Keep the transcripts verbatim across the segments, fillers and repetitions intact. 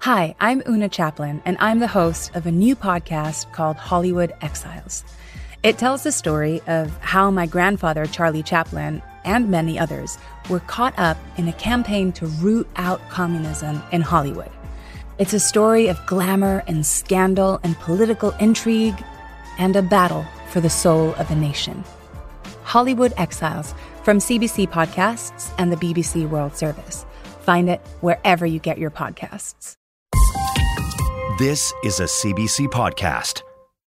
Hi, I'm Una Chaplin, and I'm the host of a new podcast called Hollywood Exiles. It tells the story of how my grandfather, Charlie Chaplin, and many others were caught up in a campaign to root out communism in Hollywood. It's a story of glamour and scandal and political intrigue and a battle for the soul of a nation. Hollywood Exiles from C B C Podcasts and the B B C World Service. Find it wherever you get your podcasts. This is a C B C podcast.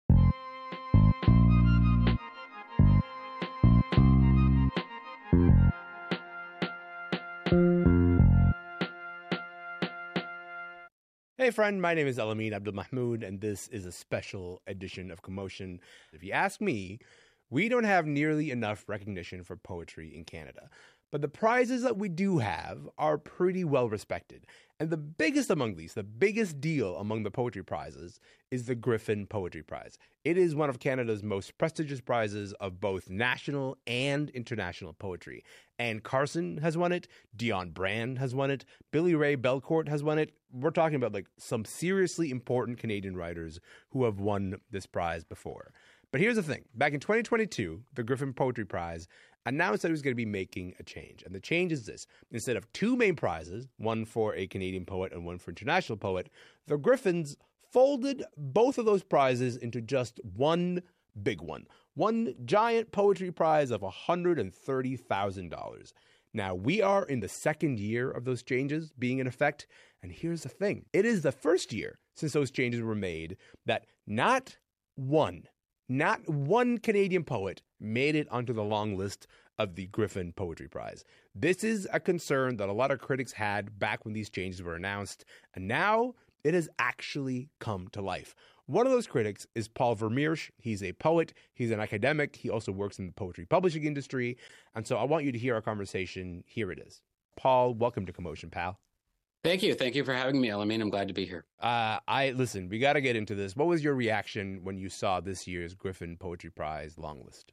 Hey friend, my name is Elamin Abdelmahmoud, and this is a special edition of Commotion. If you ask me, we don't have nearly enough recognition for poetry in Canada. But the prizes that we do have are pretty well respected. And the biggest among these, the biggest deal among the poetry prizes, is the Griffin Poetry Prize. It is one of Canada's most prestigious prizes of both national and international poetry. Anne Carson has won it, Dion Brand has won it, Billy Ray Belcourt has won it. We're talking about like some seriously important Canadian writers who have won this prize before. But here's the thing. Back in twenty twenty-two, the Griffin Poetry Prize announced that it was going to be making a change. And the change is this. Instead of two main prizes, one for a Canadian poet and one for international poet, the Griffins folded both of those prizes into just one big one. One giant poetry prize of one hundred thirty thousand dollars. Now, we are in the second year of those changes being in effect. And here's the thing. It is the first year since those changes were made that not one Not one Canadian poet made it onto the long list of the Griffin Poetry Prize. This is a concern that a lot of critics had back when these changes were announced, and now it has actually come to life. One of those critics is Paul Vermeersch. He's a poet. He's an academic. He also works in the poetry publishing industry. And so I want you to hear our conversation. Here it is. Paul, welcome to Commotion, pal. Thank you. Thank you for having me, Elamin. I'm glad to be here. Uh, I listen, we got to get into this. What was your reaction when you saw this year's Griffin Poetry Prize long list?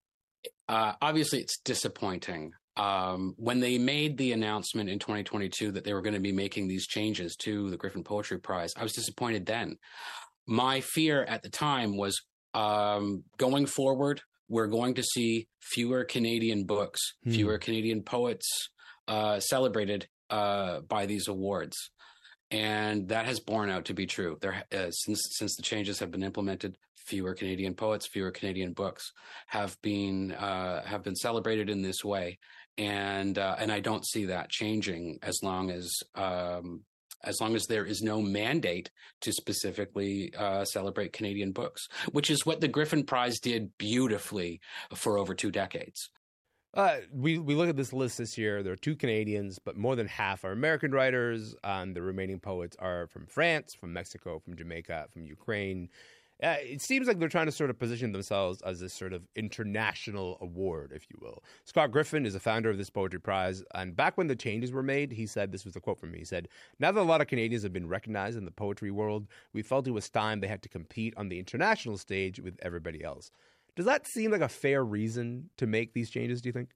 Uh, obviously, it's disappointing. Um, when they made the announcement in twenty twenty-two that they were going to be making these changes to the Griffin Poetry Prize, I was disappointed then. My fear at the time was um, going forward, we're going to see fewer Canadian books, hmm. fewer Canadian poets uh, celebrated Uh, by these awards, and that has borne out to be true. There, uh, since since the changes have been implemented, fewer Canadian poets, fewer Canadian books have been uh, have been celebrated in this way, and uh, and I don't see that changing as long as um, as long as there is no mandate to specifically uh, celebrate Canadian books, which is what the Griffin Prize did beautifully for over two decades. Uh, we, we look at this list this year. There are two Canadians, but more than half are American writers. Um, the remaining poets are from France, from Mexico, from Jamaica, from Ukraine. Uh, it seems like they're trying to sort of position themselves as this sort of international award, if you will. Scott Griffin is the founder of this poetry prize. And back when the changes were made, he said, this was a quote from me, he said, "Now that a lot of Canadians have been recognized in the poetry world, we felt it was time they had to compete on the international stage with everybody else." Does that seem like a fair reason to make these changes, do you think?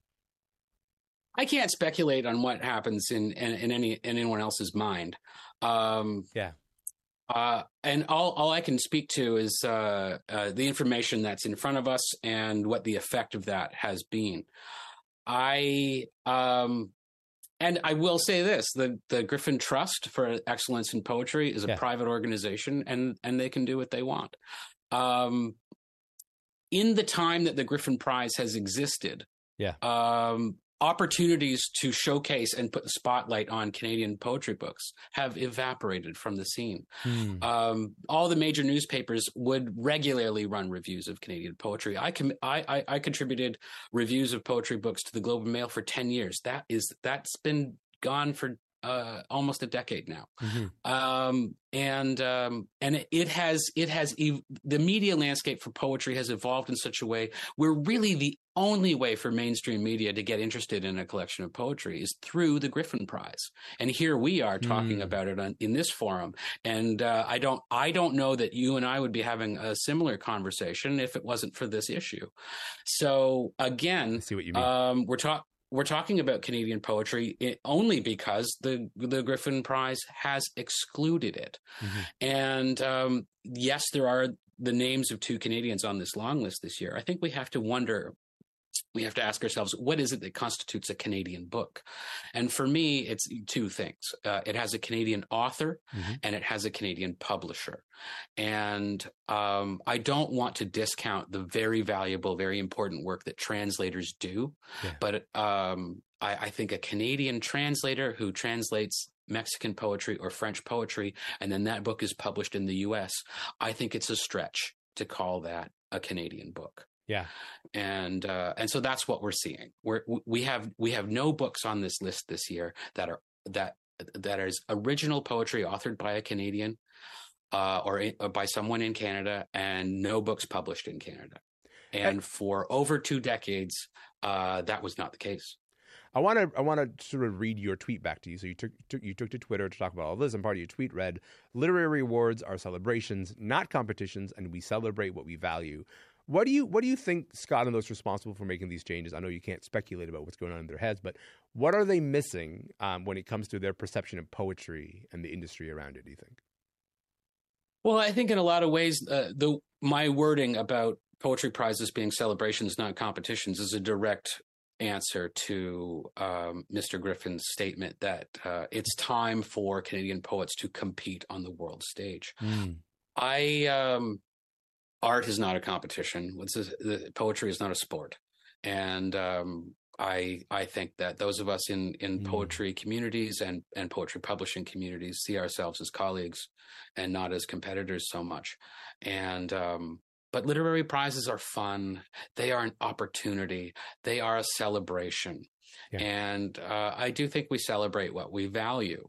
I can't speculate on what happens in, in, in any in anyone else's mind. Um, yeah. Uh, and all, all I can speak to is uh, uh, the information that's in front of us and what the effect of that has been. I um, and I will say this, the, the Griffin Trust for Excellence in Poetry is a yeah. private organization, and, and they can do what they want. Um, in the time that the Griffin Prize has existed, yeah. um, opportunities to showcase and put the spotlight on Canadian poetry books have evaporated from the scene. Hmm. Um, all the major newspapers would regularly run reviews of Canadian poetry. I, com- I, I, I contributed reviews of poetry books to the Globe and Mail for ten years. That is, that's been gone for uh, almost a decade now. Mm-hmm. Um, and um, and it, it has it has ev- the media landscape for poetry has evolved in such a way where really the only way for mainstream media to get interested in a collection of poetry is through the Griffin Prize. And here we are talking mm. about it on, in this forum. And uh, I don't I don't know that you and I would be having a similar conversation if it wasn't for this issue. So again, I see what you mean. Um, we're talking. we're talking about Canadian poetry only because the the Griffin Prize has excluded it. Mm-hmm. And um, yes, there are the names of two Canadians on this long list this year. I think we have to wonder, we have to ask ourselves, what is it that constitutes a Canadian book? And for me, it's two things. Uh, it has a Canadian author, mm-hmm. and it has a Canadian publisher. And um, I don't want to discount the very valuable, very important work that translators do. Yeah. But um, I, I think a Canadian translator who translates Mexican poetry or French poetry, and then that book is published in the U S, I think it's a stretch to call that a Canadian book. Yeah. And uh, and so that's what we're seeing. We're, we have we have no books on this list this year that are that that is original poetry authored by a Canadian uh, or, in, or by someone in Canada, and no books published in Canada. And I, for over two decades, uh, that was not the case. I want to I want to sort of read your tweet back to you. So you took, took you took to Twitter to talk about all this, and part of your tweet read, "Literary awards are celebrations, not competitions, and we celebrate what we value." What do you what do you think, Scott, and those responsible for making these changes? I know you can't speculate about what's going on in their heads, but what are they missing um, when it comes to their perception of poetry and the industry around it, do you think? Well, I think in a lot of ways, uh, the my wording about poetry prizes being celebrations, not competitions, is a direct answer to um, Mister Griffin's statement that uh, it's time for Canadian poets to compete on the world stage. Mm. I um, art is not a competition. What's this, the, poetry is not a sport, and um, I I think that those of us in in mm. poetry communities and and poetry publishing communities see ourselves as colleagues and not as competitors so much, and um, But literary prizes are fun. They are an opportunity. They are a celebration. Yeah. And uh, I do think we celebrate what we value.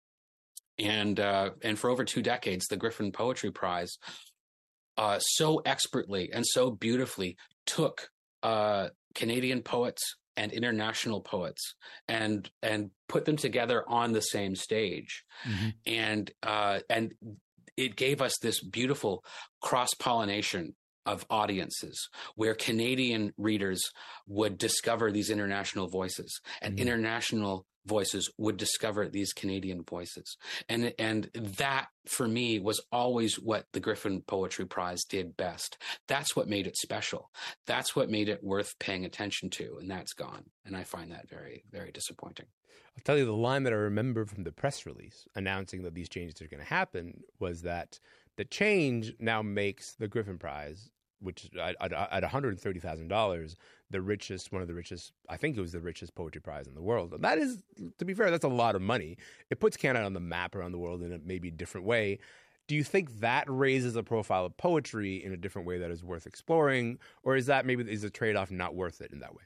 And uh, and for over two decades, the Griffin Poetry Prize uh, so expertly and so beautifully took uh, Canadian poets and international poets and and put them together on the same stage. Mm-hmm. And uh, and it gave us this beautiful cross-pollination of audiences where Canadian readers would discover these international voices and mm-hmm. international voices would discover these Canadian voices. And and that, for me, was always what the Griffin Poetry Prize did best. That's what made it special. That's what made it worth paying attention to, and that's gone. And I find that very, very disappointing. I'll tell you, the line that I remember from the press release announcing that these changes are going to happen was that the change now makes the Griffin Prize, which at, at, at one hundred thirty thousand dollars, the richest, one of the richest, I think it was the richest poetry prize in the world. And that is, to be fair, that's a lot of money. It puts Canada on the map around the world in a maybe different way. Do you think that raises the profile of poetry in a different way that is worth exploring? Or is that maybe is a trade-off not worth it in that way?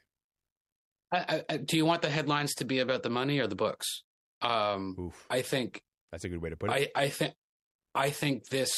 I, I, do you want the headlines to be about the money or the books? Um, Oof. I think that's a good way to put it. I, I think I think this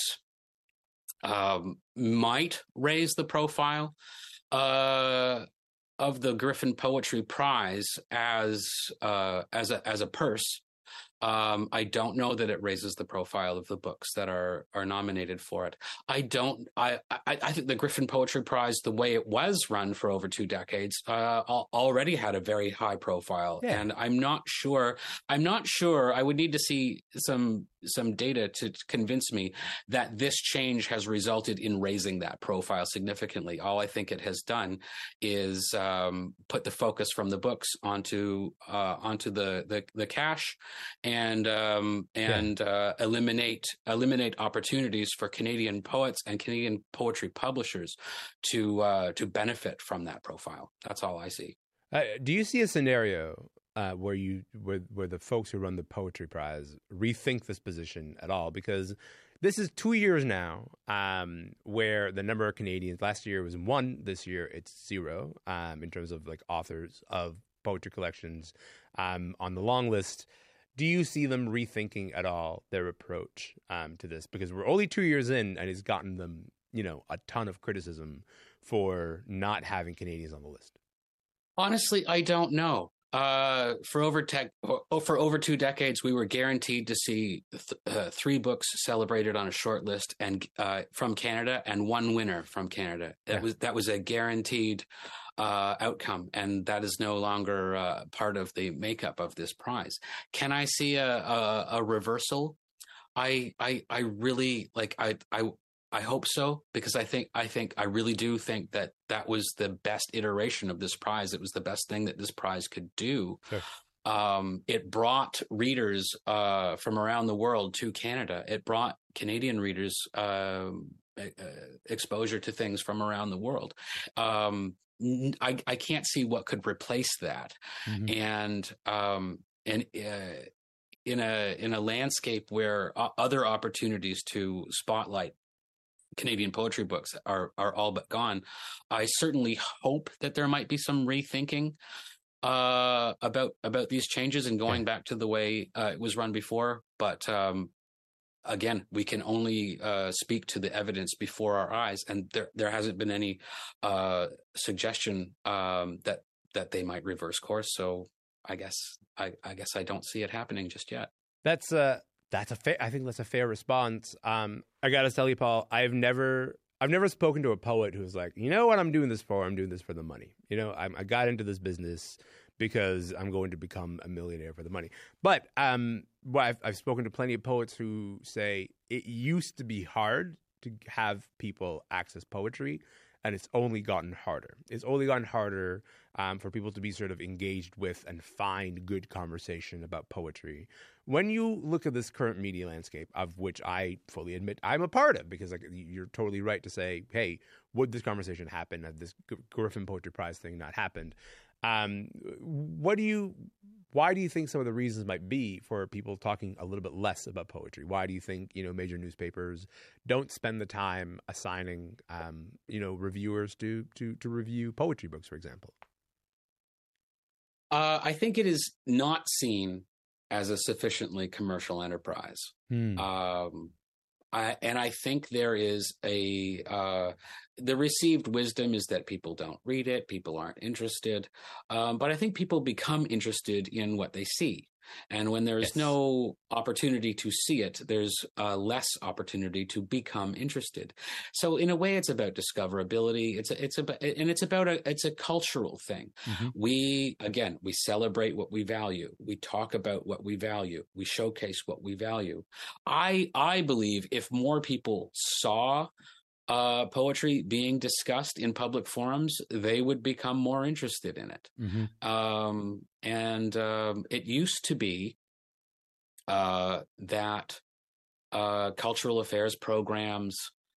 um, might raise the profile uh, of the Griffin Poetry Prize as uh, as a as a purse. Um, I don't know that it raises the profile of the books that are are nominated for it. I don't. I I, I think the Griffin Poetry Prize, the way it was run for over two decades, uh, already had a very high profile, yeah. and I'm not sure. I'm not sure. I would need to see some some data to convince me that this change has resulted in raising that profile significantly. All I think it has done is um, put the focus from the books onto uh, onto the, the the cash. And um, and yeah. uh, eliminate eliminate opportunities for Canadian poets and Canadian poetry publishers to uh, to benefit from that profile. That's all I see. Uh, do you see a scenario uh, where you where where the folks who run the Poetry Prize rethink this position at all? Because this is two years now um, where the number of Canadians, last year was one, this year it's zero um, in terms of like authors of poetry collections um, on the long list. Do you see them rethinking at all their approach um, to this? Because we're only two years in, and it's gotten them, you know, a ton of criticism for not having Canadians on the list. Honestly, I don't know. Uh, for over tech, for over two decades, we were guaranteed to see th- uh, three books celebrated on a short list, and uh, from Canada, and one winner from Canada. That yeah. was that was a guaranteed uh, outcome, and that is no longer uh, part of the makeup of this prize. Can I see a, a, a reversal? I, I, I really like. I, I, I hope so, because I think, I think, I really do think that that was the best iteration of this prize. It was the best thing that this prize could do. Sure. Um, it brought readers uh, from around the world to Canada. It brought Canadian readers uh, exposure to things from around the world. Um, I, I can't see what could replace that. Mm-hmm. And um, and uh, in a in a landscape where other opportunities to spotlight Canadian poetry books are are all but gone, I certainly hope that there might be some rethinking uh, about about these changes and going yeah. back to the way uh, it was run before. But um, again, we can only uh, speak to the evidence before our eyes, and there there hasn't been any uh, suggestion um, that that they might reverse course. So I guess I, I guess I don't see it happening just yet. That's a that's a fair. I think that's a fair response. Um, I gotta tell you, Paul, I've never I've never spoken to a poet who's like, you know what, I'm doing this for? I'm doing this for the money. You know, I'm, I got into this business because I'm going to become a millionaire for the money. But um, well, I've, I've spoken to plenty of poets who say it used to be hard to have people access poetry, and it's only gotten harder. It's only gotten harder um, for people to be sort of engaged with and find good conversation about poetry. When you look at this current media landscape, of which I fully admit I'm a part of, because like, you're totally right to say, hey, would this conversation happen had this Griffin Poetry Prize thing not happened? Um, what do you, why do you think some of the reasons might be for people talking a little bit less about poetry? Why do you think, you know, major newspapers don't spend the time assigning, um, you know, reviewers to, to, to review poetry books, for example? Uh, I think it is not seen as a sufficiently commercial enterprise. Hmm. Um, I, and I think there is a, uh, the received wisdom is that people don't read it, people aren't interested. Um, but I think people become interested in what they see. And when there's yes. no opportunity to see it, there's uh, less opportunity to become interested. So in a way, it's about discoverability. It's a, it's about, and it's about a, it's a cultural thing. Mm-hmm. We, again, we celebrate what we value. We talk about what we value. We showcase what we value. I, I believe if more people saw Uh, poetry being discussed in public forums, they would become more interested in it. Mm-hmm. Um, and um, it used to be uh, that uh, cultural affairs programs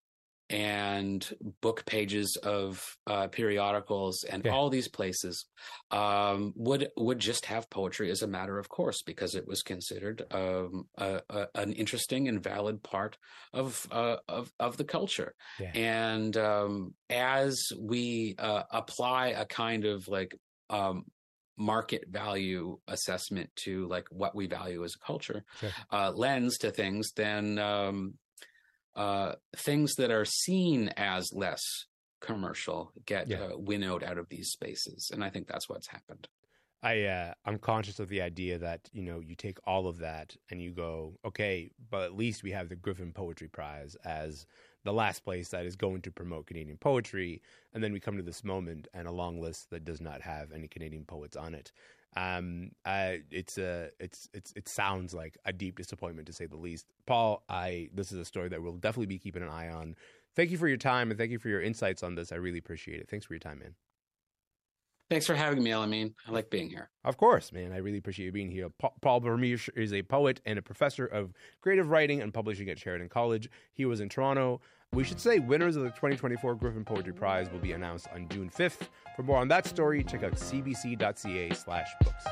and book pages of uh, periodicals and yeah. all these places um, would would just have poetry as a matter of course, because it was considered um, a, a, an interesting and valid part of uh, of, of the culture. Yeah. And um, as we uh, apply a kind of like um, market value assessment to like what we value as a culture sure. uh, lens to things, then um, Uh, things that are seen as less commercial get yeah. uh, winnowed out of these spaces, and I think that's what's happened. I uh, I'm conscious of the idea that, you know, you take all of that and you go, okay, but at least we have the Griffin Poetry Prize as the last place that is going to promote Canadian poetry, and then we come to this moment and a long list that does not have any Canadian poets on it. Um, uh, it's a, it's, it's, it sounds like a deep disappointment to say the least. Paul, I, this is a story that we'll definitely be keeping an eye on. Thank you for your time and thank you for your insights on this. I really appreciate it. Thanks for your time, man. Thanks for having me, Elamine. I like being here. Of course, man. I really appreciate you being here. Pa- Paul Vermeersch is a poet and a professor of creative writing and publishing at Sheridan College. He was in Toronto. We should say winners of the twenty twenty-four Griffin Poetry Prize will be announced on June fifth. For more on that story, check out cbc.ca slash books.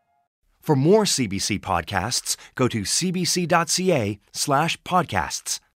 For more C B C podcasts, go to cbc.ca slash podcasts.